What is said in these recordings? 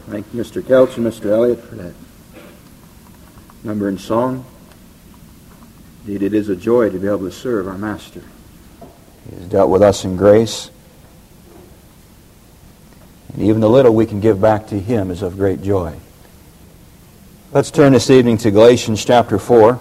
Thank you, Mr. Kelch and Mr. Elliott, for that number and song. Indeed, it is a joy to be able to serve our Master. He has dealt with us in grace. And even the little we can give back to Him is of great joy. Let's turn this evening to Galatians chapter 4.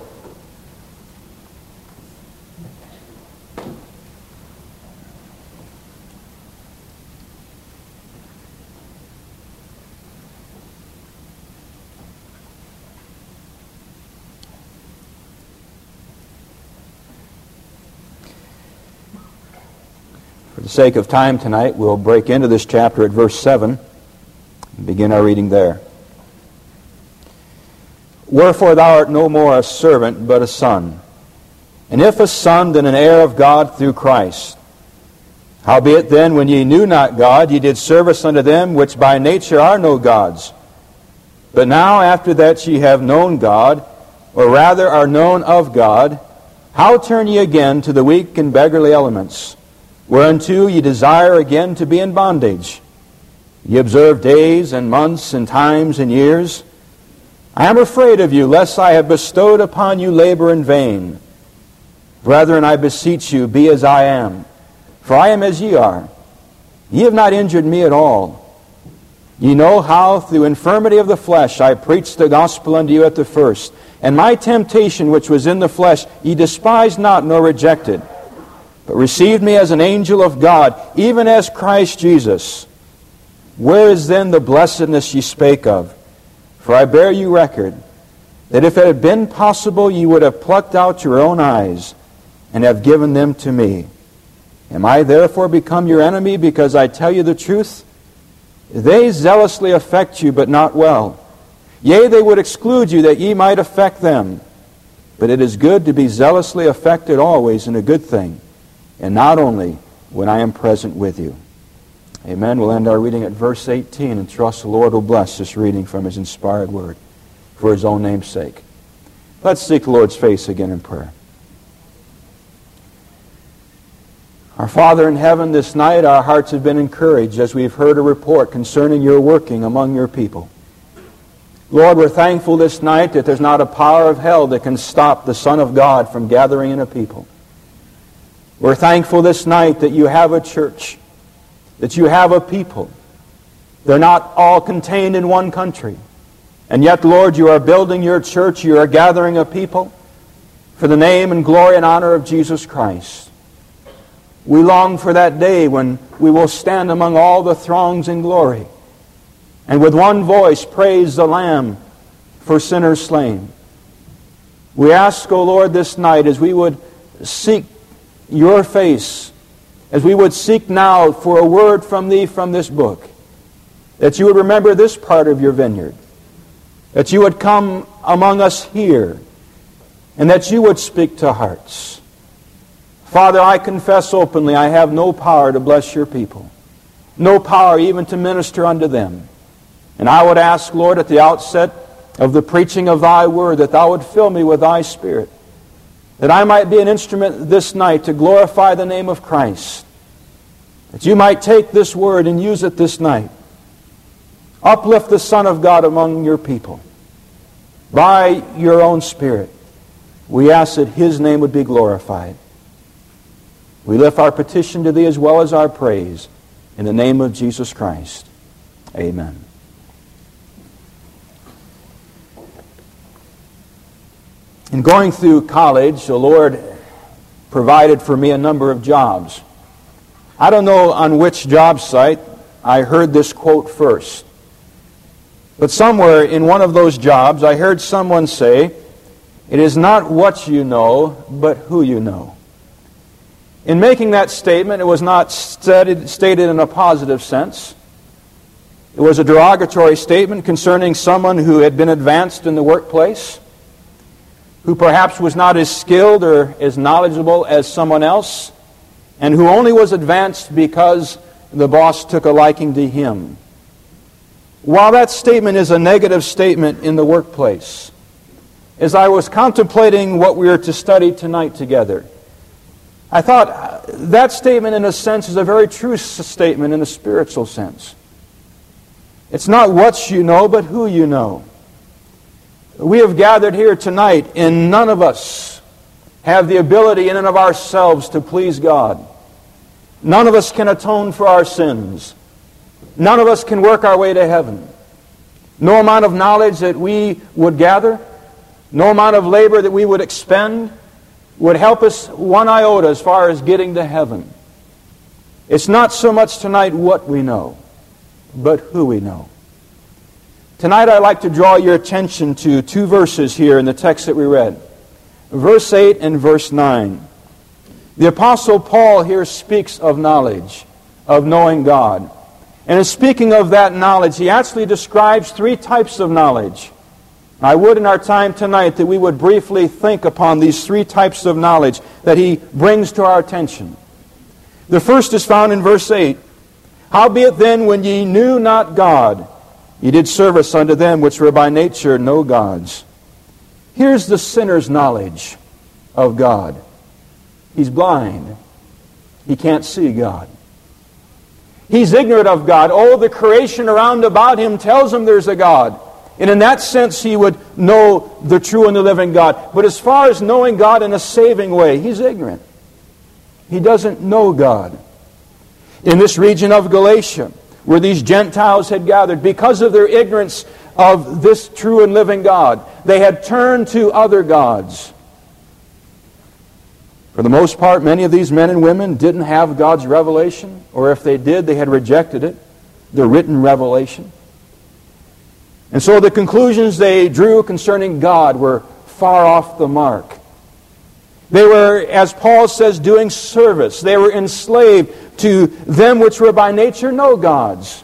For the sake of time tonight, we'll break into this chapter at verse 7 and begin our reading there. Wherefore thou art no more a servant, but a son. And if a son, then an heir of God through Christ. Howbeit then, when ye knew not God, ye did service unto them which by nature are no gods. But now, after that ye have known God, or rather are known of God, how turn ye again to the weak and beggarly elements, whereunto ye desire again to be in bondage? Ye observe days and months and times and years. I am afraid of you, lest I have bestowed upon you labor in vain. Brethren, I beseech you, be as I am, for I am as ye are. Ye have not injured me at all. Ye know how through infirmity of the flesh I preached the gospel unto you at the first. And my temptation which was in the flesh ye despised not nor rejected, but received me as an angel of God, even as Christ Jesus. Where is then the blessedness ye spake of? For I bear you record, that if it had been possible, ye would have plucked out your own eyes, and have given them to me. Am I therefore become your enemy, because I tell you the truth? They zealously affect you, but not well. Yea, they would exclude you, that ye might affect them. But it is good to be zealously affected always in a good thing, and not only when I am present with you. Amen. We'll end our reading at verse 18 and trust the Lord will bless this reading from His inspired word for His own name's sake. Let's seek the Lord's face again in prayer. Our Father in heaven, this night our hearts have been encouraged as we've heard a report concerning your working among your people. Lord, we're thankful this night that there's not a power of hell that can stop the Son of God from gathering in a people. We're thankful this night that you have a church, that you have a people. They're not all contained in one country. And yet, Lord, you are building your church, you are gathering a people for the name and glory and honor of Jesus Christ. We long for that day when we will stand among all the throngs in glory and with one voice praise the Lamb for sinners slain. We ask, O Lord, this night as we would seek your face, as we would seek now for a word from Thee from this book, that you would remember this part of your vineyard, that you would come among us here, and that you would speak to hearts. Father, I confess openly I have no power to bless your people, no power even to minister unto them. And I would ask, Lord, at the outset of the preaching of thy word, that thou would fill me with thy Spirit, that I might be an instrument this night to glorify the name of Christ, that you might take this word and use it this night. Uplift the Son of God among your people. By your own Spirit, we ask that His name would be glorified. We lift our petition to Thee as well as our praise. In the name of Jesus Christ. Amen. In going through college, the Lord provided for me a number of jobs. I don't know on which job site I heard this quote first, but somewhere in one of those jobs I heard someone say, "It is not what you know, but who you know." In making that statement, it was not stated in a positive sense. It was a derogatory statement concerning someone who had been advanced in the workplace, who perhaps was not as skilled or as knowledgeable as someone else, and who only was advanced because the boss took a liking to him. While that statement is a negative statement in the workplace, as I was contemplating what we are to study tonight together, I thought that statement in a sense is a very true statement in a spiritual sense. It's not what you know, but who you know. We have gathered here tonight, and none of us have the ability in and of ourselves to please God. None of us can atone for our sins. None of us can work our way to heaven. No amount of knowledge that we would gather, no amount of labor that we would expend would help us one iota as far as getting to heaven. It's not so much tonight what we know, but who we know. Tonight I'd like to draw your attention to two verses here in the text that we read. Verse 8 and verse 9. The Apostle Paul here speaks of knowledge, of knowing God. And in speaking of that knowledge, he actually describes three types of knowledge. I would in our time tonight that we would briefly think upon these three types of knowledge that he brings to our attention. The first is found in verse 8. Howbeit then, when ye knew not God, ye did service unto them which were by nature no gods. Here's the sinner's knowledge of God. He's blind. He can't see God. He's ignorant of God. Oh, the creation around about him tells him there's a God. And in that sense, he would know the true and the living God. But as far as knowing God in a saving way, he's ignorant. He doesn't know God. In this region of Galatia, where these Gentiles had gathered, because of their ignorance of this true and living God, they had turned to other gods. For the most part, many of these men and women didn't have God's revelation, or if they did, they had rejected it, the written revelation. And so the conclusions they drew concerning God were far off the mark. They were, as Paul says, doing service. They were enslaved to them which were by nature no gods.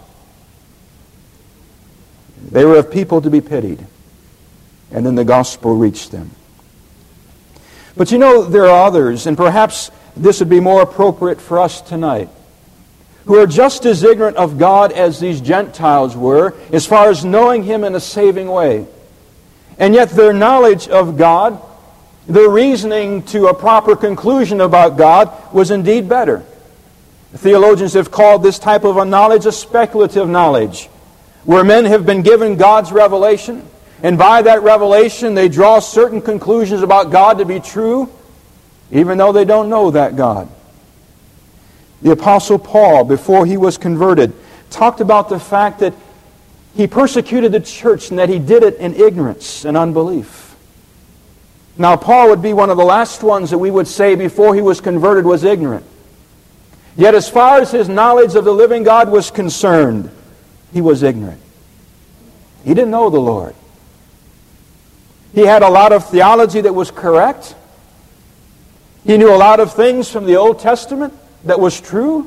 They were of people to be pitied. And then the gospel reached them. But you know, there are others, and perhaps this would be more appropriate for us tonight, who are just as ignorant of God as these Gentiles were, as far as knowing Him in a saving way. And yet their knowledge of God, their reasoning to a proper conclusion about God, was indeed better. Theologians have called this type of a knowledge a speculative knowledge, where men have been given God's revelation, and by that revelation they draw certain conclusions about God to be true, even though they don't know that God. The Apostle Paul, before he was converted, talked about the fact that he persecuted the church and that he did it in ignorance and unbelief. Now, Paul would be one of the last ones that we would say before he was converted was ignorant. Yet as far as his knowledge of the living God was concerned, he was ignorant. He didn't know the Lord. He had a lot of theology that was correct. He knew a lot of things from the Old Testament that was true.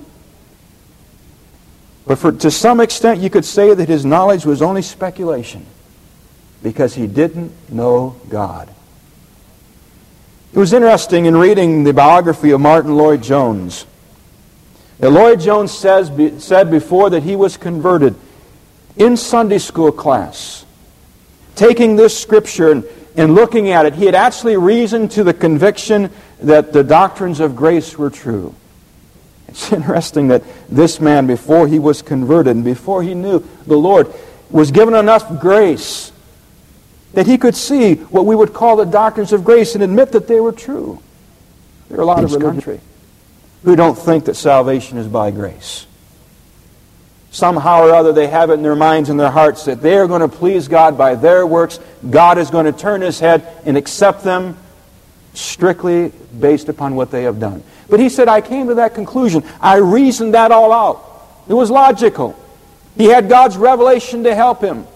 But to some extent you could say that his knowledge was only speculation, because he didn't know God. It was interesting in reading the biography of Martin Lloyd-Jones that Lloyd-Jones said before that he was converted in Sunday school class, taking this scripture and looking at it, he had actually reasoned to the conviction that the doctrines of grace were true. It's interesting that this man, before he was converted and before he knew the Lord, was given enough grace that he could see what we would call the doctrines of grace and admit that they were true. There are a lot of religions who don't think that salvation is by grace. Somehow or other they have it in their minds and their hearts that they are going to please God by their works. God is going to turn His head and accept them strictly based upon what they have done. But he said, I came to that conclusion. I reasoned that all out. It was logical. He had God's revelation to help him.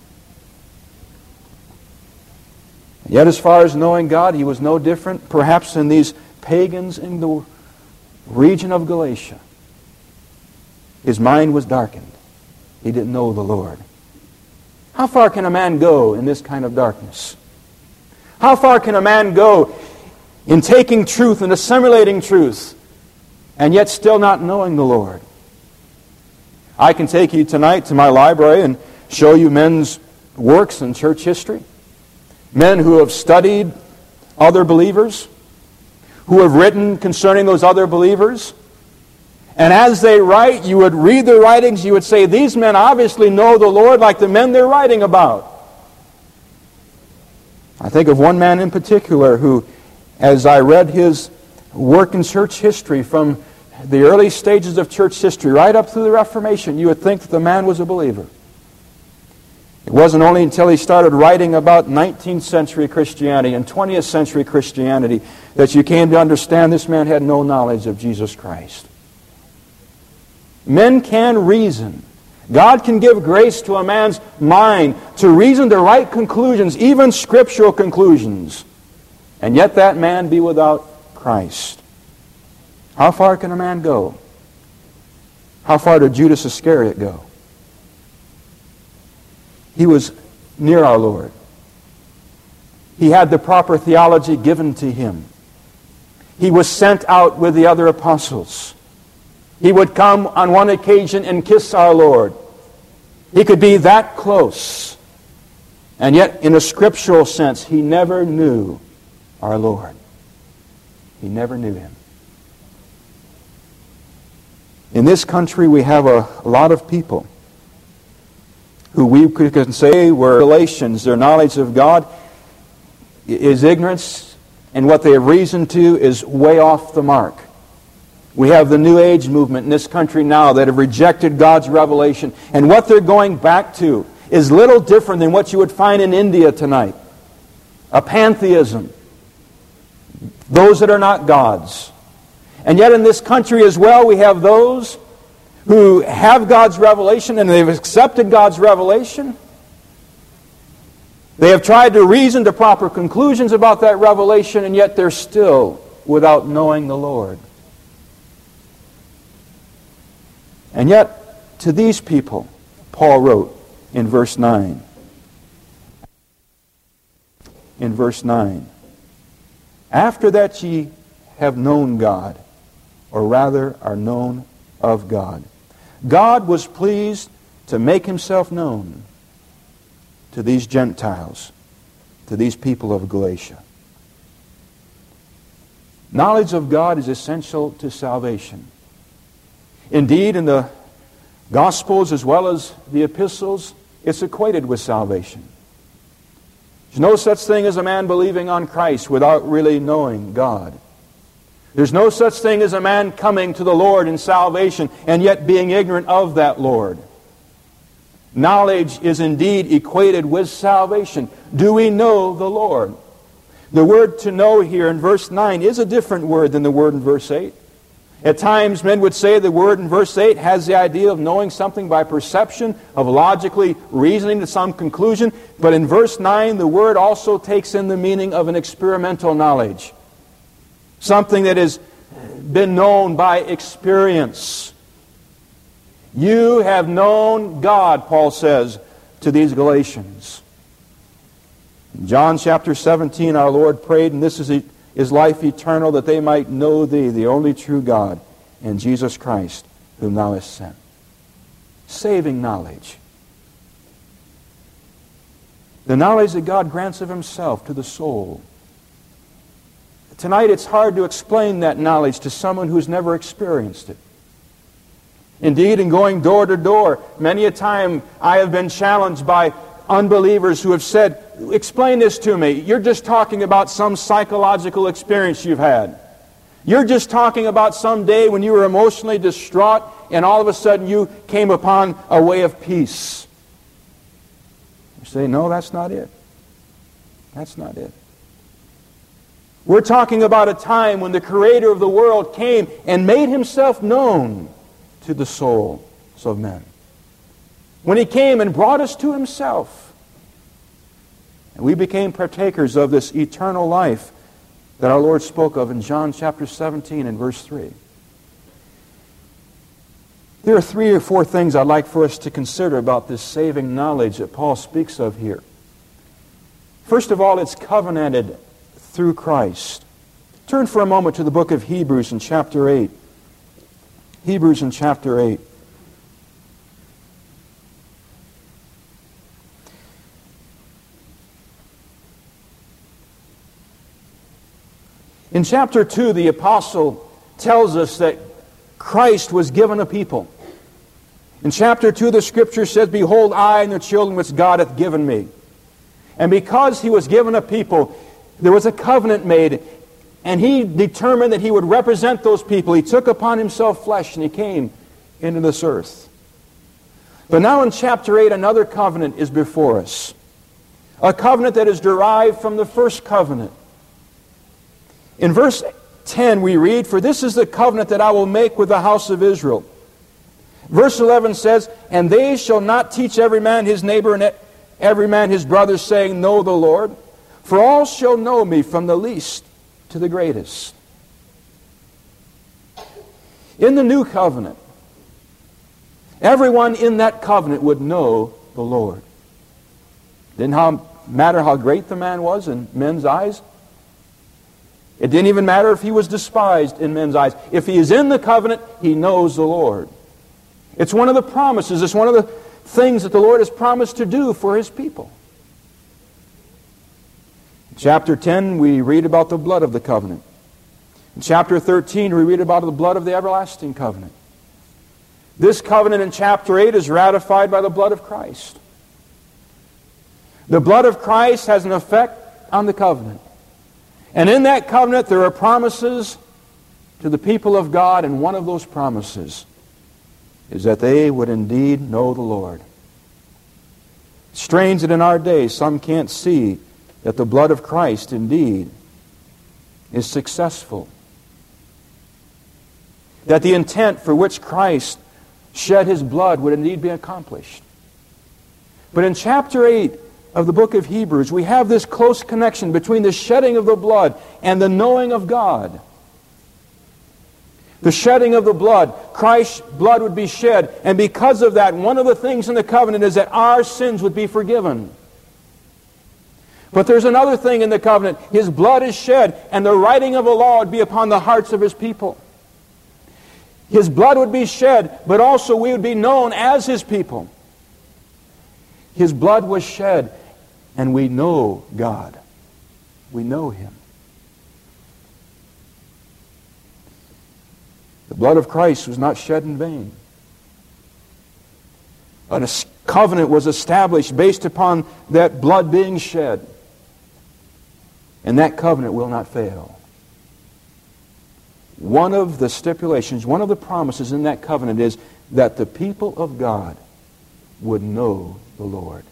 Yet as far as knowing God, he was no different, perhaps, than these pagans in the region of Galatia. His mind was darkened. He didn't know the Lord. How far can a man go in this kind of darkness? How far can a man go in taking truth and assimilating truth and yet still not knowing the Lord? I can take you tonight to my library and show you men's works in church history. Men who have studied other believers, who have written concerning those other believers. And as they write, you would read the writings, you would say, these men obviously know the Lord like the men they're writing about. I think of one man in particular who, as I read his work in church history from the early stages of church history right up through the Reformation, you would think that the man was a believer. It wasn't only until he started writing about 19th century Christianity and 20th century Christianity that you came to understand this man had no knowledge of Jesus Christ. Men can reason. God can give grace to a man's mind to reason the right conclusions, even scriptural conclusions, and yet that man be without Christ. How far can a man go? How far did Judas Iscariot go? He was near our Lord. He had the proper theology given to him. He was sent out with the other apostles. He would come on one occasion and kiss our Lord. He could be that close. And yet, in a scriptural sense, he never knew our Lord. He never knew Him. In this country, we have a lot of people who we could say were relations. Their knowledge of God is ignorance, and what they have reason to is way off the mark. We have the New Age movement in this country now that have rejected God's revelation, and what they're going back to is little different than what you would find in India tonight. A pantheism. Those that are not gods. And yet in this country as well, we have those who have God's revelation and they've accepted God's revelation. They have tried to reason to proper conclusions about that revelation, and yet they're still without knowing the Lord. And yet, to these people, Paul wrote in verse 9. In verse 9. After that ye have known God, or rather are known of God. God was pleased to make Himself known to these Gentiles, to these people of Galatia. Knowledge of God is essential to salvation. Indeed, in the Gospels as well as the epistles, it's equated with salvation. There's no such thing as a man believing on Christ without really knowing God. There's no such thing as a man coming to the Lord in salvation and yet being ignorant of that Lord. Knowledge is indeed equated with salvation. Do we know the Lord? The word to know here in verse 9 is a different word than the word in verse 8. At times, men would say the word in verse 8 has the idea of knowing something by perception, of logically reasoning to some conclusion. But in verse 9, the word also takes in the meaning of an experimental knowledge. Something that has been known by experience. You have known God, Paul says to these Galatians. In John chapter 17, our Lord prayed, and this is life eternal, that they might know Thee, the only true God, and Jesus Christ, whom Thou hast sent. Saving knowledge. The knowledge that God grants of Himself to the soul. Tonight it's hard to explain that knowledge to someone who's never experienced it. Indeed, in going door to door, many a time I have been challenged by unbelievers who have said, explain this to me. You're just talking about some psychological experience you've had. You're just talking about some day when you were emotionally distraught and all of a sudden you came upon a way of peace. You say, no, that's not it. That's not it. We're talking about a time when the Creator of the world came and made Himself known to the souls of men. When He came and brought us to Himself. And we became partakers of this eternal life that our Lord spoke of in John chapter 17 and verse 3. There are 3 or 4 things I'd like for us to consider about this saving knowledge that Paul speaks of here. First of all, it's covenanted through Christ. Turn for a moment to the book of Hebrews in chapter 8. Hebrews in chapter 8. In chapter 2, the apostle tells us that Christ was given a people. In chapter 2, the Scripture says, "Behold, I and the children which God hath given me." And because he was given a people, there was a covenant made, and he determined that he would represent those people. He took upon himself flesh, and he came into this earth. But now in chapter 8, another covenant is before us. A covenant that is derived from the first covenant. In verse 10 we read, "For this is the covenant that I will make with the house of Israel." Verse 11 says, "And they shall not teach every man his neighbor and every man his brother, saying, Know the Lord. For all shall know me, from the least to the greatest." In the new covenant, everyone in that covenant would know the Lord. Didn't matter how great the man was in men's eyes. It didn't even matter if he was despised in men's eyes. If he is in the covenant, he knows the Lord. It's one of the promises. It's one of the things that the Lord has promised to do for his people. In chapter 10, we read about the blood of the covenant. In chapter 13, we read about the blood of the everlasting covenant. This covenant in chapter 8 is ratified by the blood of Christ. The blood of Christ has an effect on the covenant. And in that covenant there are promises to the people of God, and one of those promises is that they would indeed know the Lord. Strange that in our day some can't see that the blood of Christ indeed is successful. That the intent for which Christ shed his blood would indeed be accomplished. But in chapter 8 of the book of Hebrews, we have this close connection between the shedding of the blood and the knowing of God. The shedding of the blood, Christ's blood would be shed, and because of that, one of the things in the covenant is that our sins would be forgiven. But there's another thing in the covenant. His blood is shed, and the writing of a law would be upon the hearts of his people. His blood would be shed, but also we would be known as his people. His blood was shed, and we know God. We know him. The blood of Christ was not shed in vain. A covenant was established based upon that blood being shed. And that covenant will not fail. One of the stipulations, one of the promises in that covenant is that the people of God would know the Lord.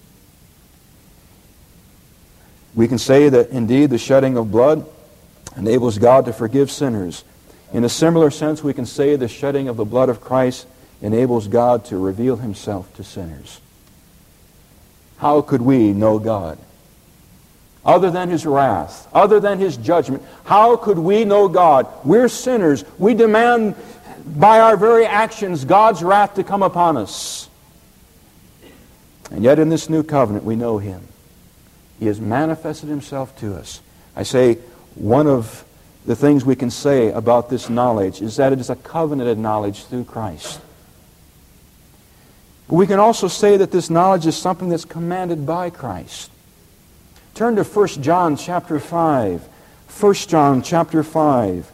We can say that indeed the shedding of blood enables God to forgive sinners. In a similar sense, we can say the shedding of the blood of Christ enables God to reveal himself to sinners. How could we know God? Other than his wrath, other than his judgment, how could we know God? We're sinners. We demand by our very actions God's wrath to come upon us. And yet in this new covenant we know him. He has manifested himself to us. I say one of the things we can say about this knowledge is that it is a covenanted knowledge through Christ. But we can also say that this knowledge is something that's commanded by Christ. Turn to 1 John chapter 5. 1 John chapter 5.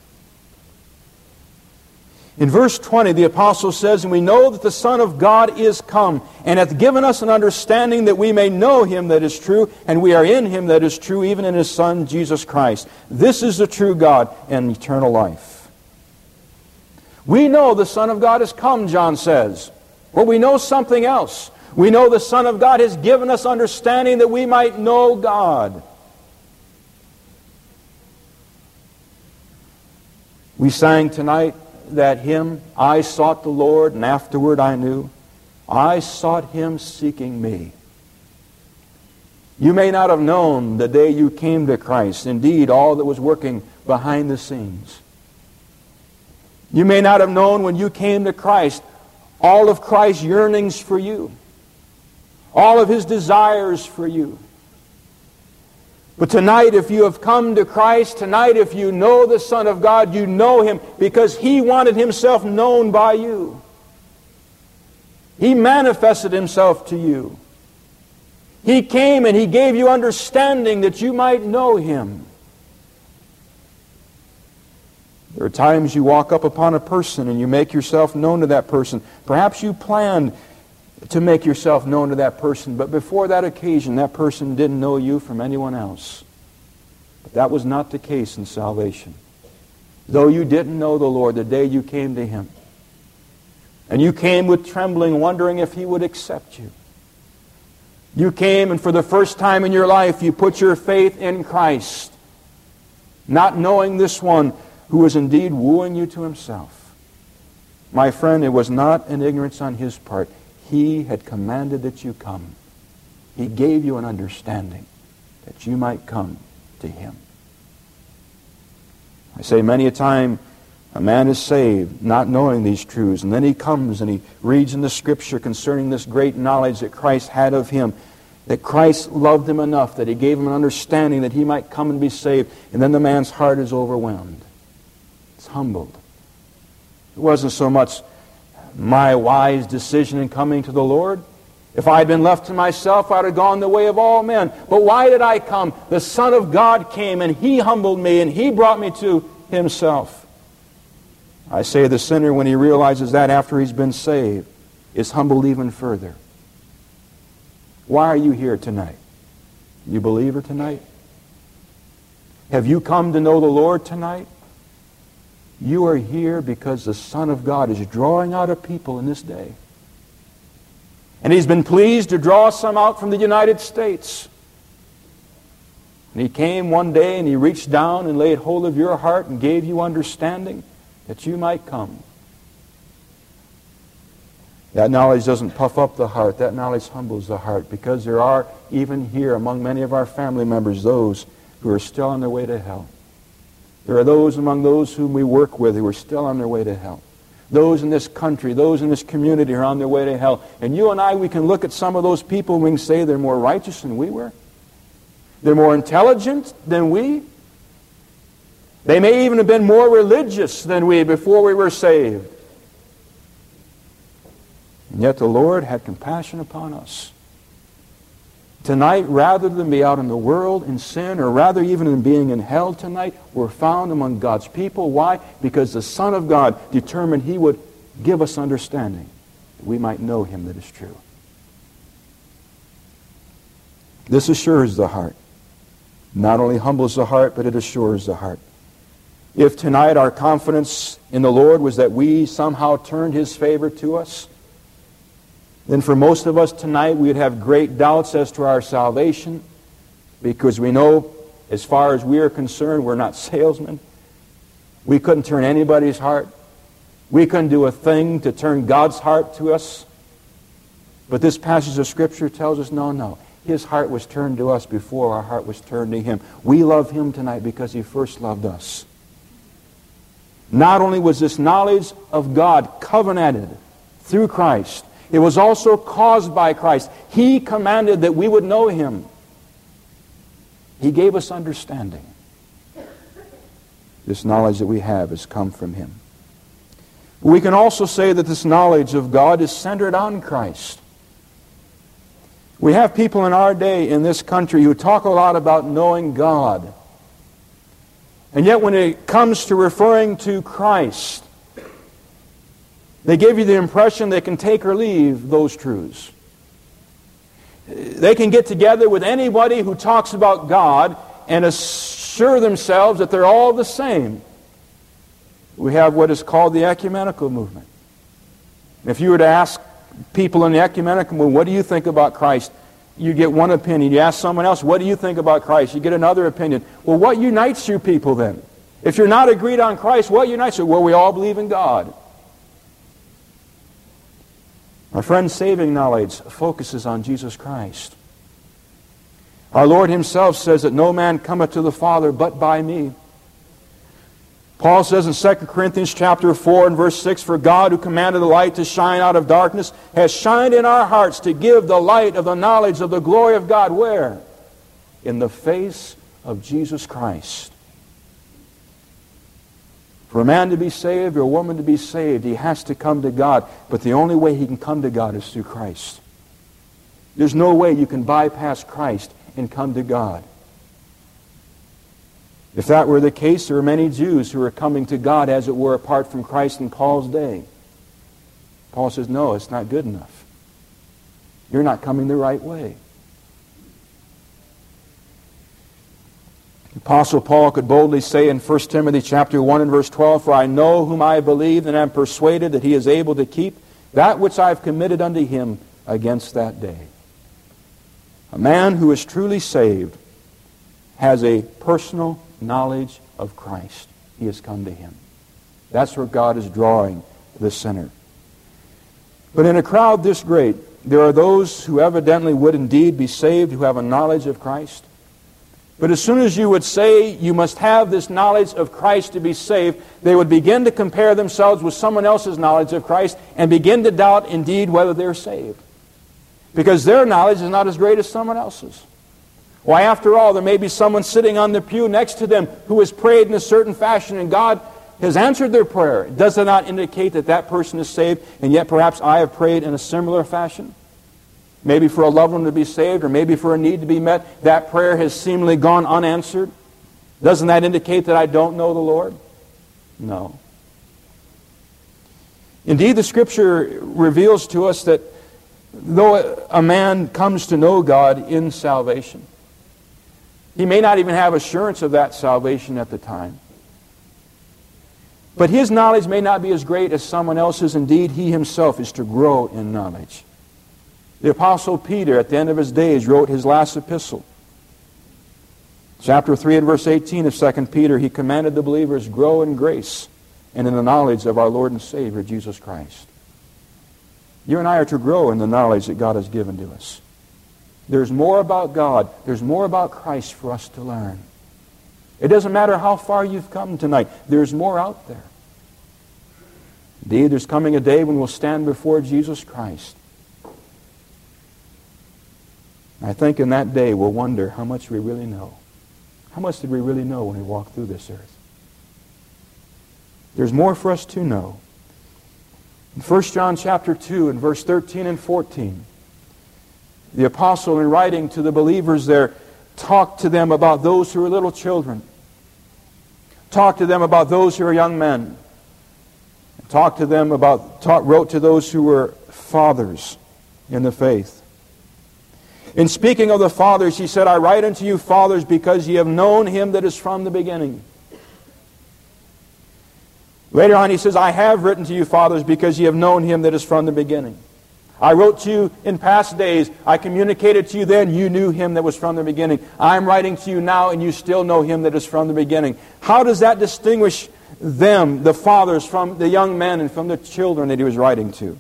In verse 20, the apostle says, "And we know that the Son of God is come, and hath given us an understanding that we may know him that is true, and we are in him that is true, even in his Son, Jesus Christ. This is the true God and eternal life." We know the Son of God has come, John says. But we know something else. We know the Son of God has given us understanding that we might know God. We sang tonight that hymn, "I sought the Lord, and afterward I knew. I sought him seeking me." You may not have known the day you came to Christ, indeed, all that was working behind the scenes. You may not have known when you came to Christ all of Christ's yearnings for you, all of his desires for you. But tonight, if you have come to Christ, tonight, if you know the Son of God, you know him because he wanted himself known by you. He manifested himself to you. He came and he gave you understanding that you might know him. There are times you walk up upon a person and you make yourself known to that person. Perhaps you planned to make yourself known to that person, but before that occasion, that person didn't know you from anyone else. But that was not the case in salvation. Though you didn't know the Lord the day you came to Him, and you came with trembling, wondering if He would accept you. You came, and for the first time in your life, you put your faith in Christ, not knowing this one who was indeed wooing you to Himself. My friend, it was not an ignorance on His part. He had commanded that you come. He gave you an understanding that you might come to Him. I say many a time, a man is saved not knowing these truths, and then he comes and he reads in the Scripture concerning this great knowledge that Christ had of him, that Christ loved him enough that He gave him an understanding that he might come and be saved, and then the man's heart is overwhelmed. It's humbled. It wasn't so much my wise decision in coming to the Lord. If I had been left to myself, I would have gone the way of all men. But why did I come? The Son of God came, and He humbled me, and He brought me to Himself. I say the sinner, when he realizes that after he's been saved, is humbled even further. Why are you here tonight? You believer tonight? Have you come to know the Lord tonight? You are here because the Son of God is drawing out a people in this day. And He's been pleased to draw some out from the United States. And He came one day and He reached down and laid hold of your heart and gave you understanding that you might come. That knowledge doesn't puff up the heart. That knowledge humbles the heart, because there are, even here among many of our family members, those who are still on their way to hell. There are those among those whom we work with who are still on their way to hell. Those in this country, those in this community are on their way to hell. And you and I, we can look at some of those people and we can say they're more righteous than we were. They're more intelligent than we. They may even have been more religious than we before we were saved. And yet the Lord had compassion upon us. Tonight, rather than be out in the world in sin, or rather even than being in hell tonight, we're found among God's people. Why? Because the Son of God determined He would give us understanding, that we might know Him that is true. This assures the heart. Not only humbles the heart, but it assures the heart. If tonight our confidence in the Lord was that we somehow turned His favor to us, then for most of us tonight we would have great doubts as to our salvation, because we know, as far as we are concerned, we're not salesmen. We couldn't turn anybody's heart. We couldn't do a thing to turn God's heart to us. But this passage of Scripture tells us, no. His heart was turned to us before our heart was turned to Him. We love Him tonight because He first loved us. Not only was this knowledge of God covenanted through Christ, it was also caused by Christ. He commanded that we would know Him. He gave us understanding. This knowledge that we have has come from Him. We can also say that this knowledge of God is centered on Christ. We have people in our day in this country who talk a lot about knowing God. And yet when it comes to referring to Christ, they give you the impression they can take or leave those truths. They can get together with anybody who talks about God and assure themselves that they're all the same. We have what is called the ecumenical movement. If you were to ask people in the ecumenical movement, what do you think about Christ? You get one opinion. You ask someone else, what do you think about Christ? You get another opinion. Well, what unites you people then? If you're not agreed on Christ, what unites you? Well, we all believe in God. My friend, saving knowledge focuses on Jesus Christ. Our Lord Himself says that no man cometh to the Father but by me. Paul says in 2 Corinthians chapter 4 and verse 6, for God who commanded the light to shine out of darkness has shined in our hearts to give the light of the knowledge of the glory of God. Where? In the face of Jesus Christ. For a man to be saved or a woman to be saved, he has to come to God. But the only way he can come to God is through Christ. There's no way you can bypass Christ and come to God. If that were the case, there were many Jews who were coming to God, as it were, apart from Christ in Paul's day. Paul says, no, it's not good enough. You're not coming the right way. The Apostle Paul could boldly say in 1 Timothy chapter 1 and verse 12, "For I know whom I believe, and am persuaded that he is able to keep that which I have committed unto him against that day." A man who is truly saved has a personal knowledge of Christ. He has come to him. That's where God is drawing the sinner. But in a crowd this great, there are those who evidently would indeed be saved, who have a knowledge of Christ. But as soon as you would say you must have this knowledge of Christ to be saved, they would begin to compare themselves with someone else's knowledge of Christ and begin to doubt indeed whether they're saved. Because their knowledge is not as great as someone else's. Why, after all, there may be someone sitting on the pew next to them who has prayed in a certain fashion and God has answered their prayer. Does that not indicate that that person is saved, and yet perhaps I have prayed in a similar fashion? Maybe for a loved one to be saved, or maybe for a need to be met, that prayer has seemingly gone unanswered. Doesn't that indicate that I don't know the Lord? No. Indeed, the Scripture reveals to us that though a man comes to know God in salvation, he may not even have assurance of that salvation at the time. But his knowledge may not be as great as someone else's. Indeed, he himself is to grow in knowledge. The Apostle Peter, at the end of his days, wrote his last epistle. Chapter 3 and verse 18 of 2 Peter, he commanded the believers, grow in grace and in the knowledge of our Lord and Savior, Jesus Christ. You and I are to grow in the knowledge that God has given to us. There's more about God, there's more about Christ for us to learn. It doesn't matter how far you've come tonight, there's more out there. Indeed, there's coming a day when we'll stand before Jesus Christ. I think in that day we'll wonder how much we really know. How much did we really know when we walked through this earth? There's more for us to know. In 1 John chapter 2 and verse 13 and 14, the apostle, in writing to the believers there, talked to them about those who are little children. Talked to them about those who are young men. Wrote to those who were fathers in the faith. In speaking of the fathers, he said, I write unto you, fathers, because ye have known him that is from the beginning. Later on he says, I have written to you, fathers, because ye have known him that is from the beginning. I wrote to you in past days. I communicated to you then. You knew him that was from the beginning. I'm writing to you now, and you still know him that is from the beginning. How does that distinguish them, the fathers, from the young men and from the children that he was writing to?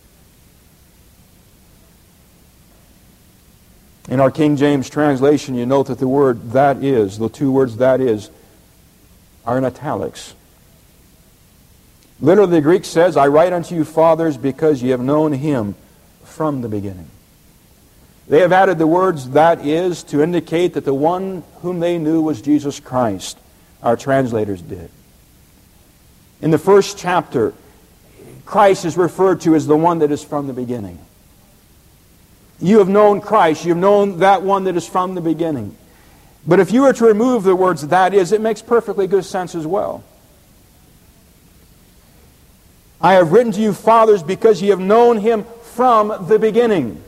In our King James translation, you note that the word that is, the two words that is, are in italics. Literally, the Greek says, I write unto you, fathers, because ye have known him from the beginning. They have added the words that is to indicate that the one whom they knew was Jesus Christ. Our translators did. In the first chapter, Christ is referred to as the one that is from the beginning. You have known Christ. You have known that one that is from the beginning. But if you were to remove the words that is, it makes perfectly good sense as well. I have written to you, fathers, because ye have known him from the beginning.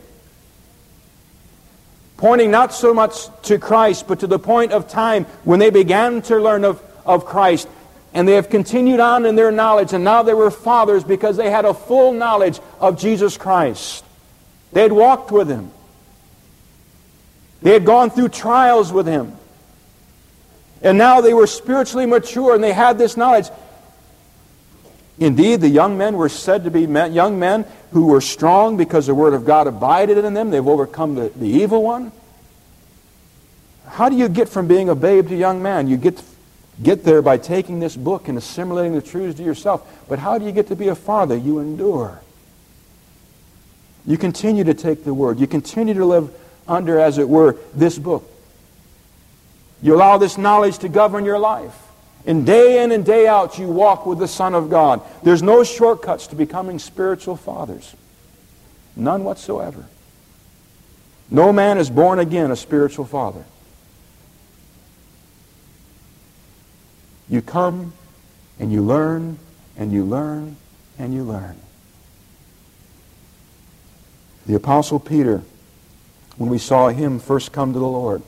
Pointing not so much to Christ, but to the point of time when they began to learn of Christ. And they have continued on in their knowledge. And now they were fathers because they had a full knowledge of Jesus Christ. They had walked with him. They had gone through trials with him. And now they were spiritually mature and they had this knowledge. Indeed, the young men were said to be young men who were strong because the Word of God abided in them. They've overcome the evil one. How do you get from being a babe to young man? You get there by taking this book and assimilating the truths to yourself. But how do you get to be a father? You endure. You continue to take the Word. You continue to live under, as it were, this book. You allow this knowledge to govern your life. And day in and day out, you walk with the Son of God. There's no shortcuts to becoming spiritual fathers. None whatsoever. No man is born again a spiritual father. You come and you learn and you learn and you learn. The Apostle Peter, when we saw him first come to the Lord,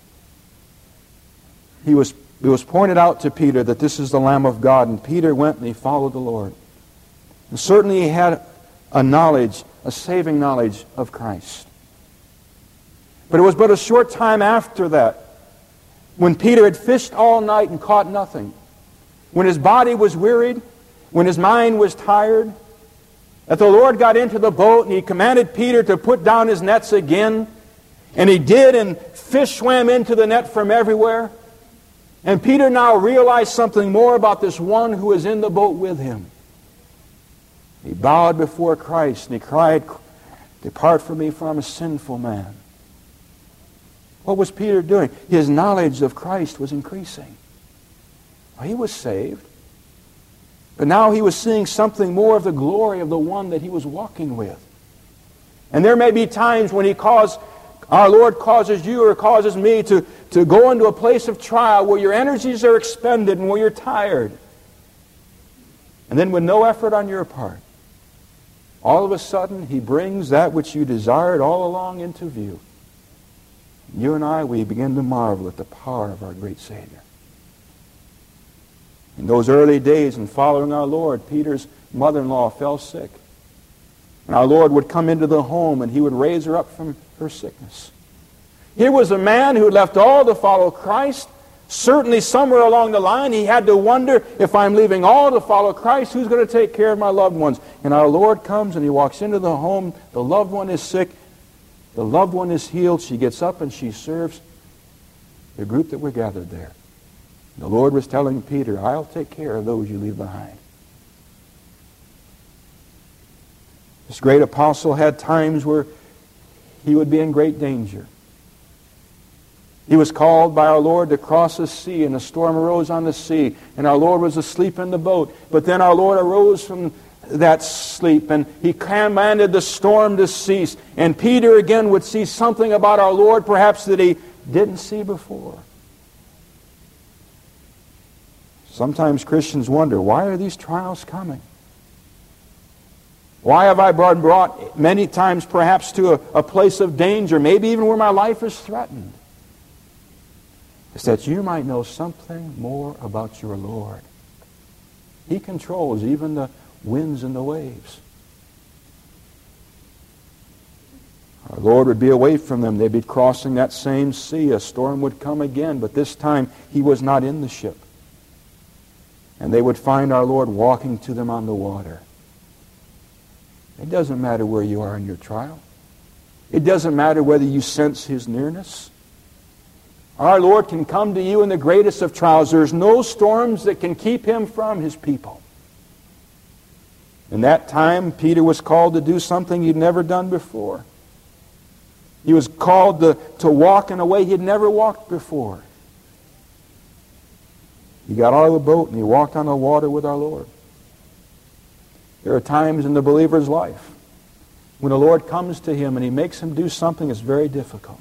it was pointed out to Peter that this is the Lamb of God, and Peter went and he followed the Lord. And certainly he had a saving knowledge of Christ. But it was but a short time after that, when Peter had fished all night and caught nothing, when his body was wearied, when his mind was tired, that the Lord got into the boat and he commanded Peter to put down his nets again. And he did, and fish swam into the net from everywhere. And Peter now realized something more about this one who was in the boat with him. He bowed before Christ and he cried, "Depart from me, for I'm a sinful man." What was Peter doing? His knowledge of Christ was increasing. Well, he was saved. But now he was seeing something more of the glory of the one that he was walking with. And there may be times when our Lord causes you or causes me to go into a place of trial where your energies are expended and where you're tired. And then with no effort on your part, all of a sudden he brings that which you desired all along into view. You and I, we begin to marvel at the power of our great Savior. In those early days in following our Lord, Peter's mother-in-law fell sick. And our Lord would come into the home and he would raise her up from her sickness. Here was a man who had left all to follow Christ. Certainly somewhere along the line he had to wonder, if I'm leaving all to follow Christ, who's going to take care of my loved ones? And our Lord comes and he walks into the home. The loved one is sick. The loved one is healed. She gets up and she serves the group that were gathered there. The Lord was telling Peter, I'll take care of those you leave behind. This great apostle had times where he would be in great danger. He was called by our Lord to cross the sea, and a storm arose on the sea, and our Lord was asleep in the boat. But then our Lord arose from that sleep, and he commanded the storm to cease. And Peter again would see something about our Lord perhaps that he didn't see before. Sometimes Christians wonder, why are these trials coming? Why have I been brought many times perhaps to a place of danger, maybe even where my life is threatened? It's that you might know something more about your Lord. He controls even the winds and the waves. Our Lord would be away from them. They'd be crossing that same sea. A storm would come again, but this time he was not in the ship. And they would find our Lord walking to them on the water. It doesn't matter where you are in your trial. It doesn't matter whether you sense his nearness. Our Lord can come to you in the greatest of trials. There's no storms that can keep him from his people. In that time, Peter was called to do something he'd never done before. He was called to walk in a way he'd never walked before. He got out of the boat and he walked on the water with our Lord. There are times in the believer's life when the Lord comes to him and he makes him do something that's very difficult.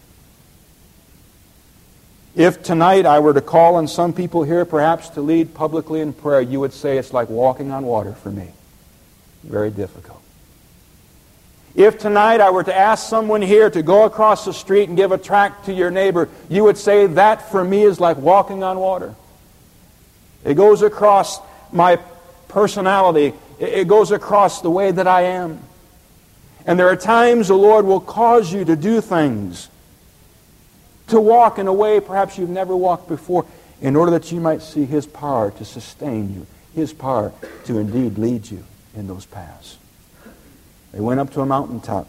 If tonight I were to call on some people here perhaps to lead publicly in prayer, you would say it's like walking on water for me. Very difficult. If tonight I were to ask someone here to go across the street and give a tract to your neighbor, you would say that for me is like walking on water. It goes across my personality. It goes across the way that I am. And there are times the Lord will cause you to do things, to walk in a way perhaps you've never walked before, in order that you might see his power to sustain you, his power to indeed lead you in those paths. They went up to a mountaintop.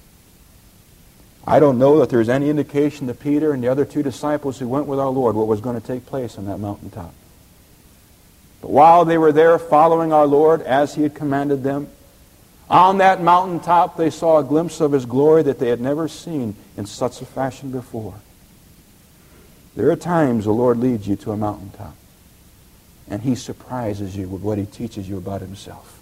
I don't know that there's any indication to Peter and the other two disciples who went with our Lord what was going to take place on that mountaintop. But while they were there following our Lord as he had commanded them, on that mountaintop they saw a glimpse of his glory that they had never seen in such a fashion before. There are times the Lord leads you to a mountaintop and he surprises you with what he teaches you about himself.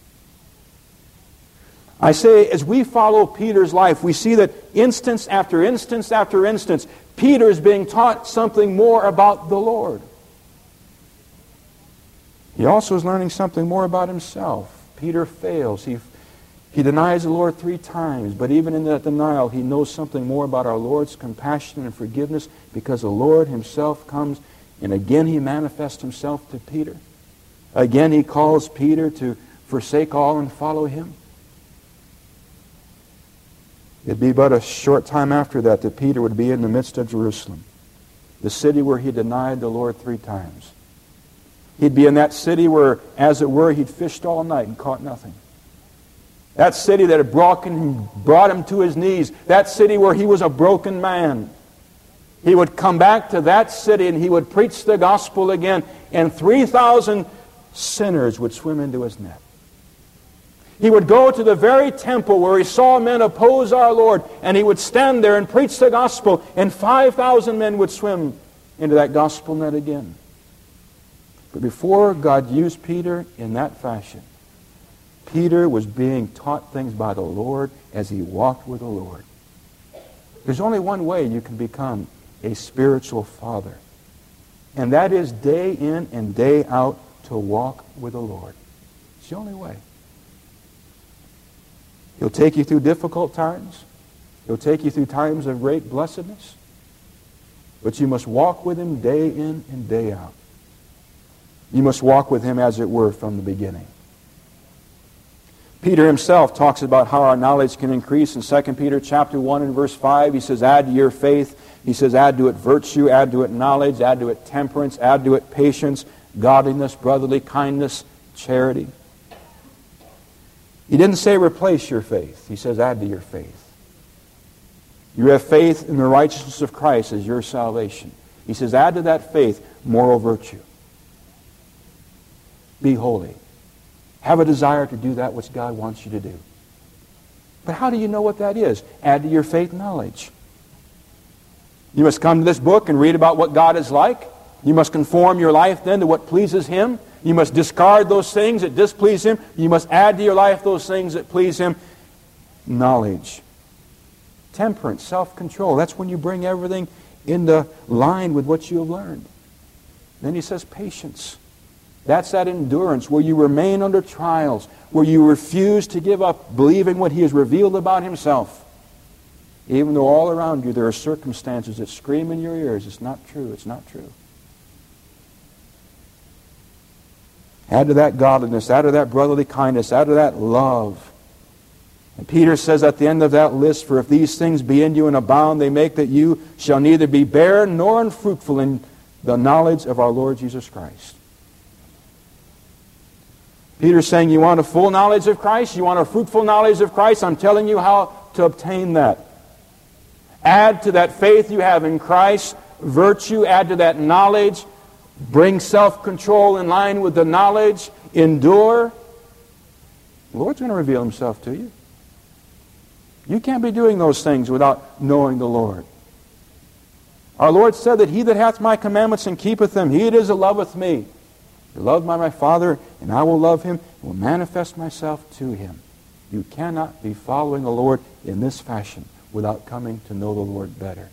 I say, as we follow Peter's life, we see that instance after instance after instance, Peter is being taught something more about the Lord. He also is learning something more about himself. Peter fails. He denies the Lord 3 times, but even in that denial, he knows something more about our Lord's compassion and forgiveness, because the Lord himself comes, and again he manifests himself to Peter. Again he calls Peter to forsake all and follow him. It'd be but a short time after that Peter would be in the midst of Jerusalem, the city where he denied the Lord 3 times. He'd be in that city where, as it were, he'd fished all night and caught nothing. That city that had brought him to his knees. That city where he was a broken man. He would come back to that city and he would preach the gospel again, and 3,000 sinners would swim into his net. He would go to the very temple where he saw men oppose our Lord, and he would stand there and preach the gospel, and 5,000 men would swim into that gospel net again. But before God used Peter in that fashion, Peter was being taught things by the Lord as he walked with the Lord. There's only one way you can become a spiritual father, and that is day in and day out to walk with the Lord. It's the only way. He'll take you through difficult times. He'll take you through times of great blessedness. But you must walk with him day in and day out. You must walk with him, as it were, from the beginning. Peter himself talks about how our knowledge can increase in 2 Peter chapter 1 and verse 5. He says, add to your faith. He says, add to it virtue, add to it knowledge, add to it temperance, add to it patience, godliness, brotherly kindness, charity. He didn't say replace your faith. He says add to your faith. You have faith in the righteousness of Christ as your salvation. He says add to that faith moral virtue. Be holy. Have a desire to do that which God wants you to do. But how do you know what that is? Add to your faith knowledge. You must come to this book and read about what God is like. You must conform your life then to what pleases him. You must discard those things that displease him. You must add to your life those things that please him. Knowledge. Temperance, self-control. That's when you bring everything into line with what you have learned. Then he says patience. That's that endurance where you remain under trials, where you refuse to give up believing what he has revealed about himself. Even though all around you there are circumstances that scream in your ears, it's not true, it's not true. Add to that godliness, add to that brotherly kindness, add to that love. And Peter says at the end of that list, for if these things be in you and abound, they make that you shall neither be barren nor unfruitful in the knowledge of our Lord Jesus Christ. Peter's saying, you want a full knowledge of Christ? You want a fruitful knowledge of Christ? I'm telling you how to obtain that. Add to that faith you have in Christ virtue. Add to that knowledge. Bring self-control in line with the knowledge. Endure. The Lord's going to reveal himself to you. You can't be doing those things without knowing the Lord. Our Lord said that he that hath my commandments and keepeth them, he it is that loveth me. Beloved by my Father, and I will love him, and will manifest myself to him. You cannot be following the Lord in this fashion without coming to know the Lord better.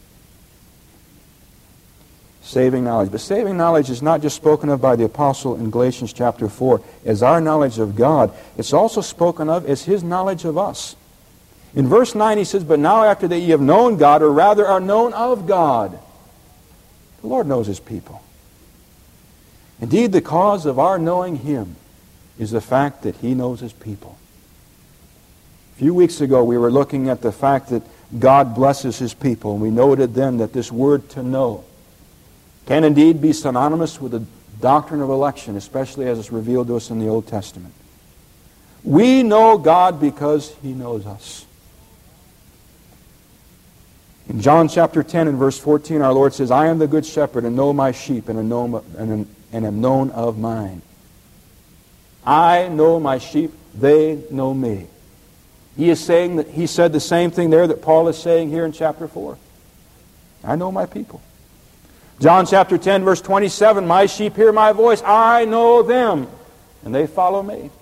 Saving knowledge. But saving knowledge is not just spoken of by the apostle in Galatians chapter 4 as our knowledge of God. It's also spoken of as his knowledge of us. In verse 9 he says, but now after that ye have known God, or rather are known of God. The Lord knows his people. Indeed, the cause of our knowing him is the fact that he knows his people. A few weeks ago we were looking at the fact that God blesses his people, and we noted then that this word to know can indeed be synonymous with the doctrine of election, especially as it's revealed to us in the Old Testament. We know God because he knows us. In John chapter 10 and verse 14, our Lord says, I am the good shepherd and know my sheep and am known of mine. I know my sheep, they know me. He is saying that he said the same thing there that Paul is saying here in chapter 4. I know my people. John chapter 10 verse 27, my sheep hear my voice, I know them, and they follow me.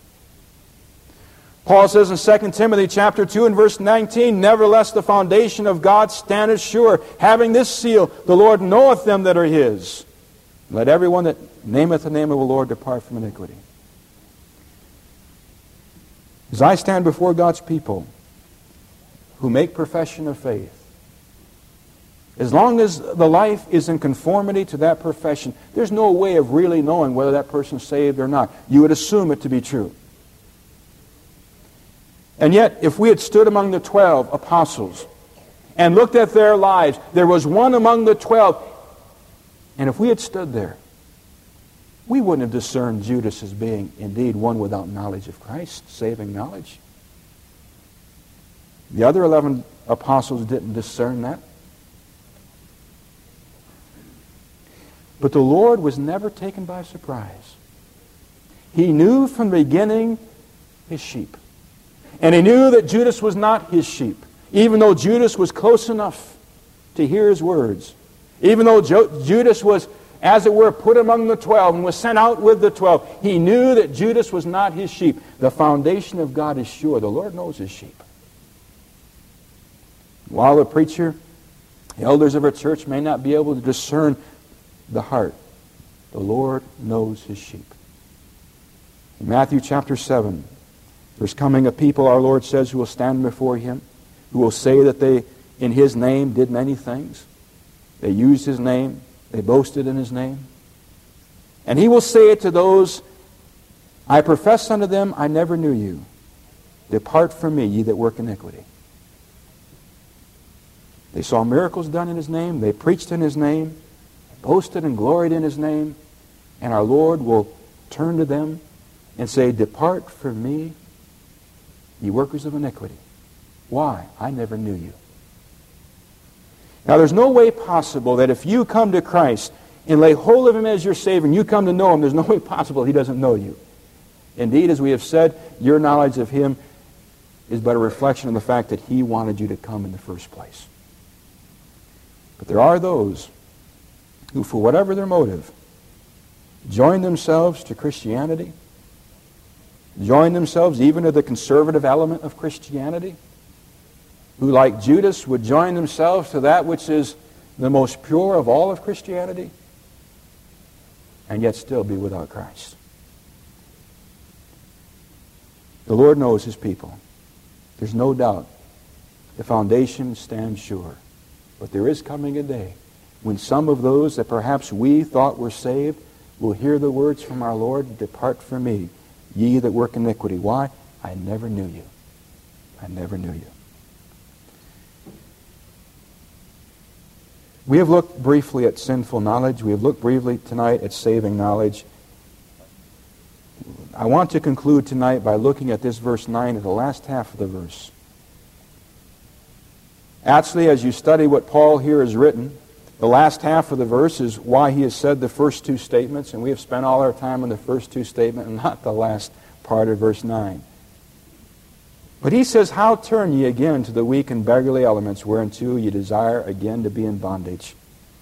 Paul says in 2 Timothy chapter 2 and verse 19, nevertheless the foundation of God standeth sure, having this seal, the Lord knoweth them that are his. Let everyone that nameth the name of the Lord, depart from iniquity. As I stand before God's people who make profession of faith, as long as the life is in conformity to that profession, there's no way of really knowing whether that person's saved or not. You would assume it to be true. And yet, if we had stood among the 12 apostles and looked at their lives, there was one among the 12, and if we had stood there, we wouldn't have discerned Judas as being indeed one without knowledge of Christ, saving knowledge. The other 11 apostles didn't discern that. But the Lord was never taken by surprise. He knew from the beginning his sheep. And he knew that Judas was not his sheep, even though Judas was close enough to hear his words. Even though Judas was, as it were, put among the 12 and was sent out with the 12, he knew that Judas was not his sheep. The foundation of God is sure. The Lord knows his sheep. While the preacher, the elders of a church may not be able to discern the heart, the Lord knows his sheep. In Matthew chapter 7, there's coming a people, our Lord says, who will stand before him, who will say that they, in his name, did many things. They used his name. They boasted in his name. And he will say it to those, I profess unto them, I never knew you. Depart from me, ye that work iniquity. They saw miracles done in his name. They preached in his name, boasted and gloried in his name. And our Lord will turn to them and say, depart from me, ye workers of iniquity. Why? I never knew you. Now, there's no way possible that if you come to Christ and lay hold of him as your Savior and you come to know him, there's no way possible he doesn't know you. Indeed, as we have said, your knowledge of him is but a reflection of the fact that he wanted you to come in the first place. But there are those who, for whatever their motive, join themselves to Christianity, join themselves even to the conservative element of Christianity, who, like Judas, would join themselves to that which is the most pure of all of Christianity, and yet still be without Christ. The Lord knows his people. There's no doubt. The foundation stands sure. But there is coming a day when some of those that perhaps we thought were saved will hear the words from our Lord, depart from me, ye that work iniquity. Why? I never knew you. I never knew you. We have looked briefly at sinful knowledge. We have looked briefly tonight at saving knowledge. I want to conclude tonight by looking at this verse 9 at the last half of the verse. Actually, as you study what Paul here has written, the last half of the verse is why he has said the first two statements, and we have spent all our time on the first two statements and not the last part of verse 9. But he says, how turn ye again to the weak and beggarly elements whereunto ye desire again to be in bondage?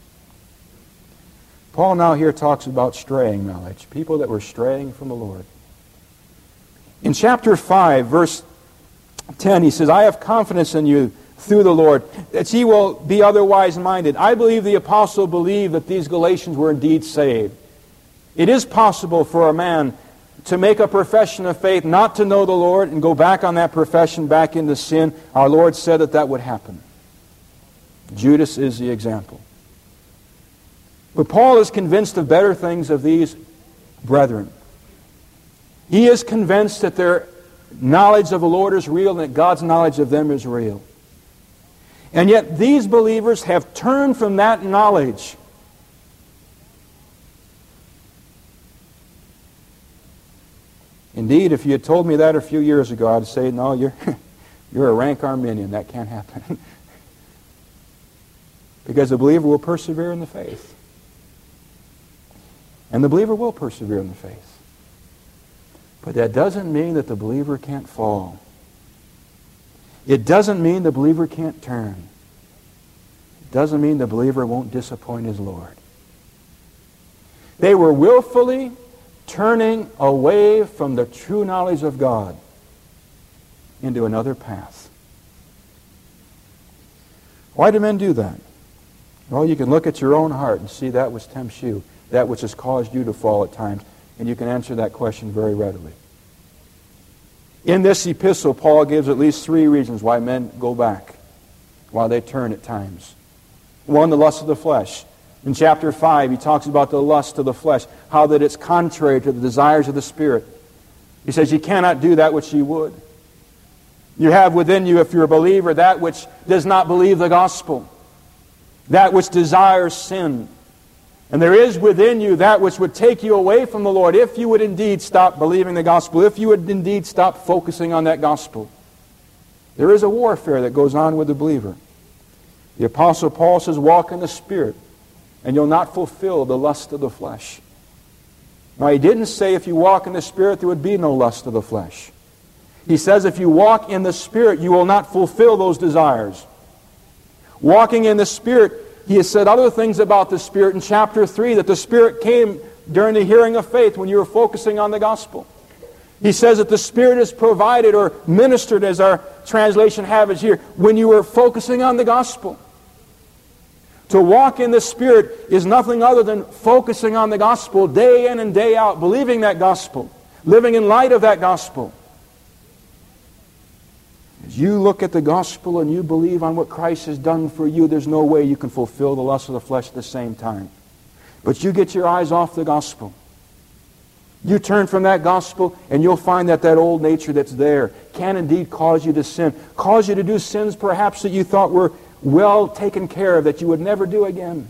Paul now here talks about straying knowledge, people that were straying from the Lord. In chapter 5, verse 10, he says, I have confidence in you through the Lord, that ye will be otherwise minded. I believe the apostle believed that these Galatians were indeed saved. It is possible for a man to make a profession of faith, not to know the Lord, and go back on that profession, back into sin. Our Lord said that that would happen. Judas is the example. But Paul is convinced of better things of these brethren. He is convinced that their knowledge of the Lord is real and that God's knowledge of them is real. And yet these believers have turned from that knowledge. Indeed, if you had told me that a few years ago, I'd say, no, you're a rank Arminian. That can't happen. Because the believer will persevere in the faith. And the believer will persevere in the faith. But that doesn't mean that the believer can't fall. It doesn't mean the believer can't turn. It doesn't mean the believer won't disappoint his Lord. They were willfully turning away from the true knowledge of God into another path. Why do men do that? Well, you can look at your own heart and see that which tempts you. that which has caused you to fall at times? And you can answer that question very readily. In this epistle, Paul gives at least 3 reasons why men go back, why they turn at times. 1, the lust of the flesh. In chapter 5, he talks about the lust of the flesh, how that it's contrary to the desires of the Spirit. He says you cannot do that which you would. You have within you, if you're a believer, that which does not believe the gospel, that which desires sin. And there is within you that which would take you away from the Lord if you would indeed stop believing the gospel, if you would indeed stop focusing on that gospel. There is a warfare that goes on with the believer. The Apostle Paul says, walk in the Spirit, and you'll not fulfill the lust of the flesh. Now, he didn't say if you walk in the Spirit, there would be no lust of the flesh. He says if you walk in the Spirit, you will not fulfill those desires. Walking in the Spirit, he has said other things about the Spirit in chapter 3, that the Spirit came during the hearing of faith when you were focusing on the gospel. He says that the Spirit is provided or ministered, as our translation have it here, when you were focusing on the gospel. To walk in the Spirit is nothing other than focusing on the gospel day in and day out, believing that gospel, living in light of that gospel. As you look at the gospel and you believe on what Christ has done for you, there's no way you can fulfill the lust of the flesh at the same time. But you get your eyes off the gospel. You turn from that gospel and you'll find that that old nature that's there can indeed cause you to sin. Cause you to do sins perhaps that you thought were well taken care of, that you would never do again.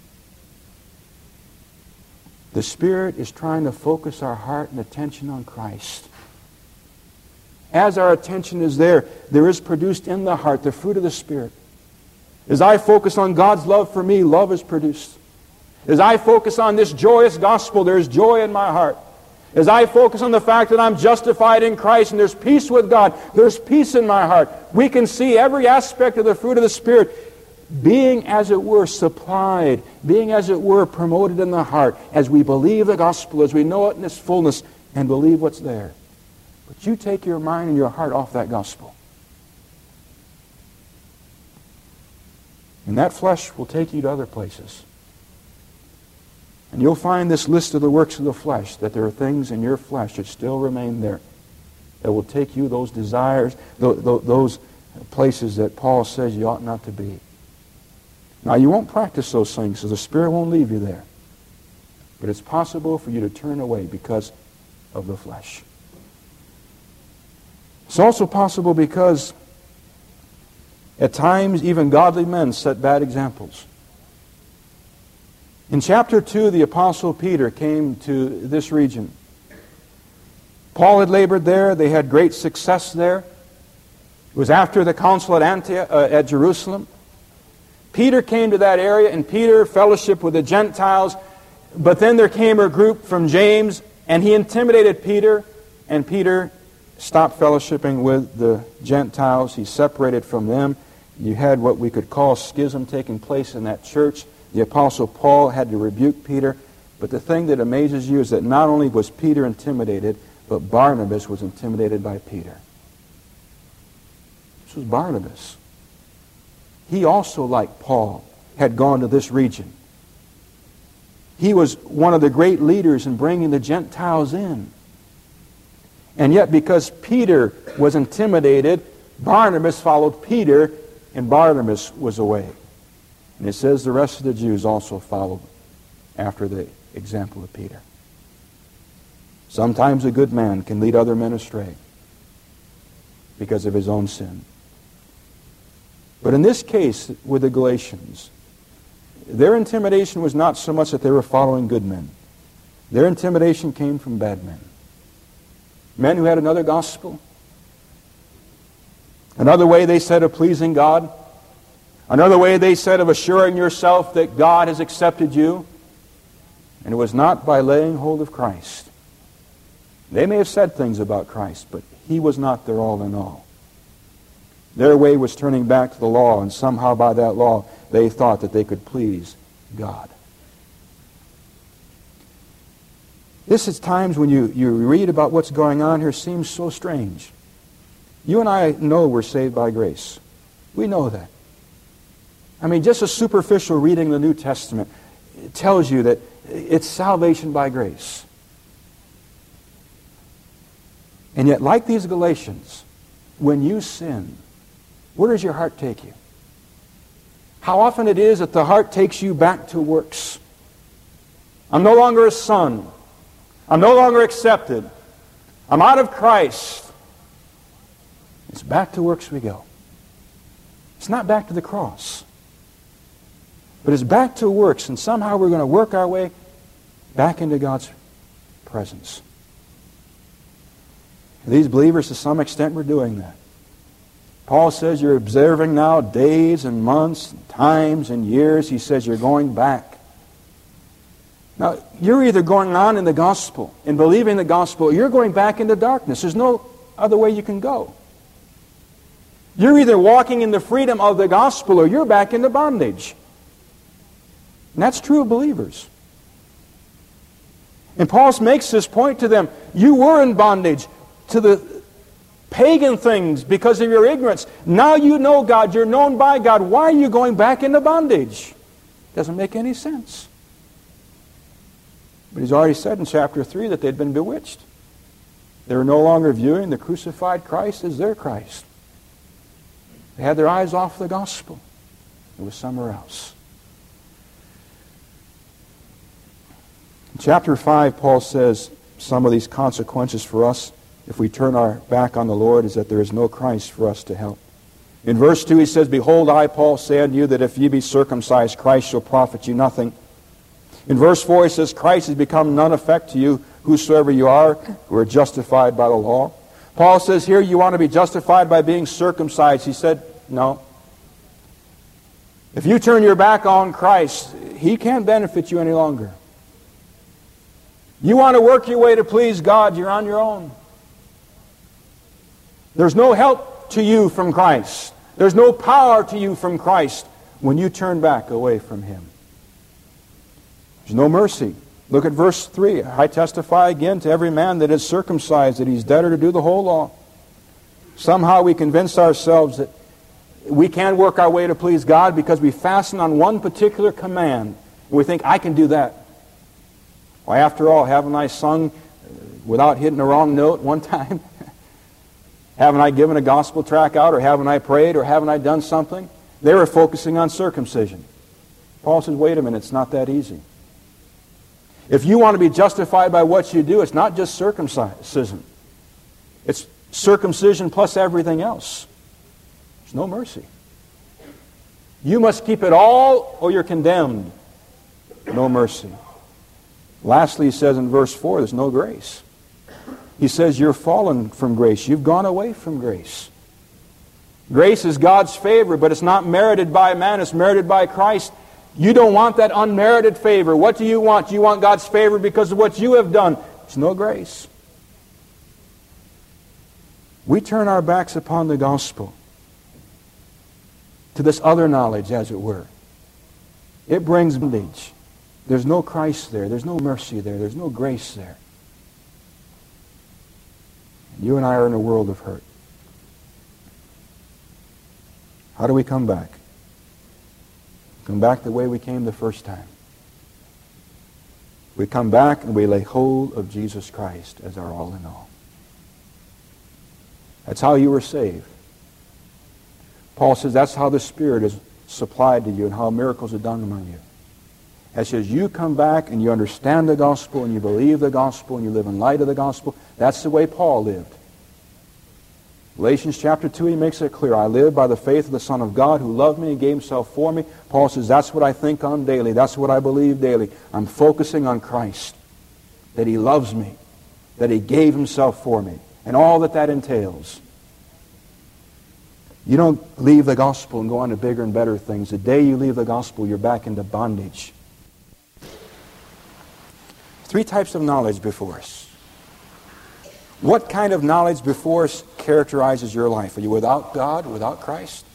The Spirit is trying to focus our heart and attention on Christ. As our attention is there, there is produced in the heart the fruit of the Spirit. As I focus on God's love for me, love is produced. As I focus on this joyous gospel, there's joy in my heart. As I focus on the fact that I'm justified in Christ and there's peace with God, there's peace in my heart. We can see every aspect of the fruit of the Spirit being, as it were, supplied, being, as it were, promoted in the heart as we believe the gospel, as we know it in its fullness and believe what's there. But you take your mind and your heart off that gospel, and that flesh will take you to other places. And you'll find this list of the works of the flesh, that there are things in your flesh that still remain there, that will take you those desires, those places that Paul says you ought not to be. Now, you won't practice those things, so the Spirit won't leave you there. But it's possible for you to turn away because of the flesh. It's also possible because at times even godly men set bad examples. In chapter 2, the Apostle Peter came to this region. Paul had labored there. They had great success there. It was after the council at Antioch, at Jerusalem. Peter came to that area, and Peter fellowshiped with the Gentiles. But then there came a group from James, and he intimidated Peter, and Peter stopped fellowshipping with the Gentiles. He separated from them. You had what we could call schism taking place in that church. The Apostle Paul had to rebuke Peter. But the thing that amazes you is that not only was Peter intimidated, but Barnabas was intimidated by Peter. This was Barnabas. He also, like Paul, had gone to this region. He was one of the great leaders in bringing the Gentiles in. And yet, because Peter was intimidated, Barnabas followed Peter, and Barnabas was away. And it says the rest of the Jews also followed after the example of Peter. Sometimes a good man can lead other men astray because of his own sin. But in this case with the Galatians, their intimidation was not so much that they were following good men. Their intimidation came from bad men. Men who had another gospel, another way they said of pleasing God, another way they said of assuring yourself that God has accepted you. And it was not by laying hold of Christ. They may have said things about Christ, but He was not their all in all. Their way was turning back to the law, and somehow by that law they thought that they could please God. This is times when you read about what's going on here seems so strange. You and I know we're saved by grace. We know that. I mean, just a superficial reading of the New Testament, tells you that it's salvation by grace. And yet, like these Galatians, when you sin, where does your heart take you? How often it is that the heart takes you back to works. I'm no longer a son. I'm no longer accepted. I'm out of Christ. It's back to works we go. It's not back to the cross. But it's back to works, and somehow we're going to work our way back into God's presence. These believers, to some extent, were doing that. Paul says you're observing now days and months, and times and years. He says you're going back. Now, you're either going on in the gospel, in believing the gospel, or you're going back into darkness. There's no other way you can go. You're either walking in the freedom of the gospel, or you're back into bondage. And that's true of believers. And Paul makes this point to them. You were in bondage to the pagan things because of your ignorance. Now you know God. You're known by God. Why are you going back into bondage? Doesn't make any sense. But he's already said in chapter 3 that they'd been bewitched. They were no longer viewing the crucified Christ as their Christ. They had their eyes off the gospel. It was somewhere else. In chapter 5, Paul says some of these consequences for us if we turn our back on the Lord is that there is no Christ for us to help. In verse 2 he says, Behold, I, Paul, say unto you that if ye be circumcised, Christ shall profit you nothing. In verse 4 he says, Christ has become none effect to you, whosoever you are, who are justified by the law. Paul says here, you want to be justified by being circumcised. He said, no. If you turn your back on Christ, He can't benefit you any longer. You want to work your way to please God, you're on your own. There's no help to you from Christ. There's no power to you from Christ when you turn back away from Him. There's no mercy. Look at verse 3. I testify again to every man that is circumcised that he's debtor to do the whole law. Somehow we convince ourselves that we can't work our way to please God because we fasten on one particular command. We think, I can do that. Why, after all, haven't I sung without hitting the wrong note one time? Haven't I given a gospel tract out, or haven't I prayed, or haven't I done something? They were focusing on circumcision. Paul says, wait a minute, it's not that easy. If you want to be justified by what you do, it's not just circumcision. It's circumcision plus everything else. There's no mercy. You must keep it all or you're condemned. No mercy. Lastly, he says in verse 4, there's no grace. He says you're fallen from grace. You've gone away from grace. Grace is God's favor, but it's not merited by man. It's merited by Christ. You don't want that unmerited favor. What do you want? You want God's favor because of what you have done. It's no grace. We turn our backs upon the gospel to this other knowledge, as it were. It brings bondage. There's no Christ there. There's no mercy there. There's no grace there. You and I are in a world of hurt. How do we come back? Come back the way we came the first time. We come back and we lay hold of Jesus Christ as our all in all. That's how you were saved. Paul says that's how the Spirit is supplied to you and how miracles are done among you. As says you come back and you understand the gospel and you believe the gospel and you live in light of the gospel. That's the way Paul lived. Galatians chapter 2, he makes it clear. I live by the faith of the Son of God who loved me and gave Himself for me. Paul says that's what I think on daily. That's what I believe daily. I'm focusing on Christ. That He loves me. That He gave Himself for me. And all that that entails. You don't leave the gospel and go on to bigger and better things. The day you leave the gospel, you're back into bondage. 3 types of knowledge before us. What kind of knowledge before us characterizes your life? Are you without God, without Christ?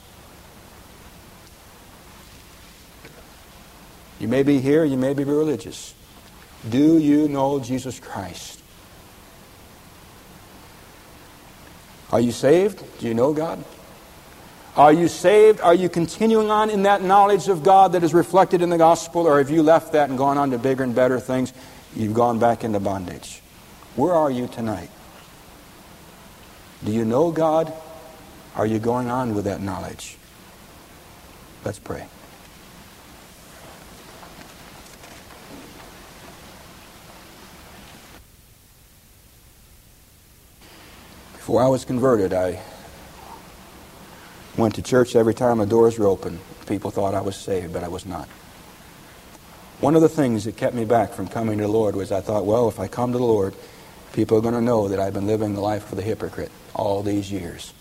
You may be here, you may be religious. Do you know Jesus Christ? Are you saved? Do you know God? Are you saved? Are you continuing on in that knowledge of God that is reflected in the gospel? Or have you left that and gone on to bigger and better things? You've gone back into bondage. Where are you tonight? Do you know God? Are you going on with that knowledge? Let's pray. Before I was converted, I went to church every time the doors were open. People thought I was saved, but I was not. One of the things that kept me back from coming to the Lord was I thought, well, if I come to the Lord, people are going to know that I've been living the life of the hypocrite all these years.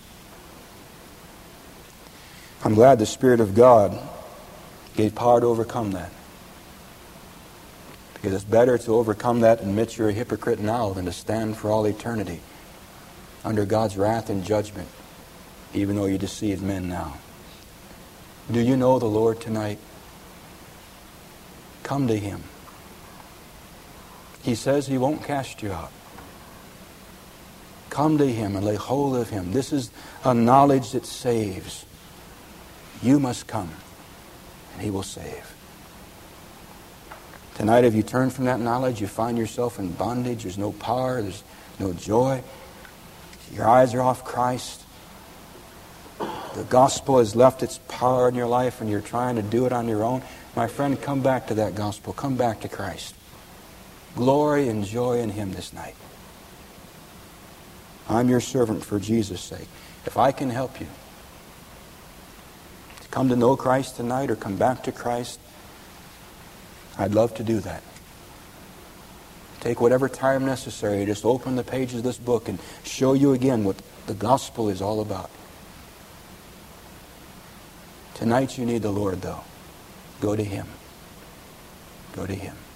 I'm glad the Spirit of God gave power to overcome that. Because it's better to overcome that and admit you're a hypocrite now than to stand for all eternity under God's wrath and judgment, even though you deceive men now. Do you know the Lord tonight? Come to Him. He says He won't cast you out. Come to Him and lay hold of Him. This is a knowledge that saves. You must come, and He will save. Tonight, if you turn from that knowledge, you find yourself in bondage. There's no power. There's no joy. Your eyes are off Christ. The gospel has left its power in your life and you're trying to do it on your own. My friend, come back to that gospel. Come back to Christ. Glory and joy in Him this night. I'm your servant for Jesus' sake. If I can help you to come to know Christ tonight or come back to Christ, I'd love to do that. Take whatever time necessary. Just open the pages of this book and show you again what the gospel is all about. Tonight you need the Lord, though. Go to Him. Go to Him.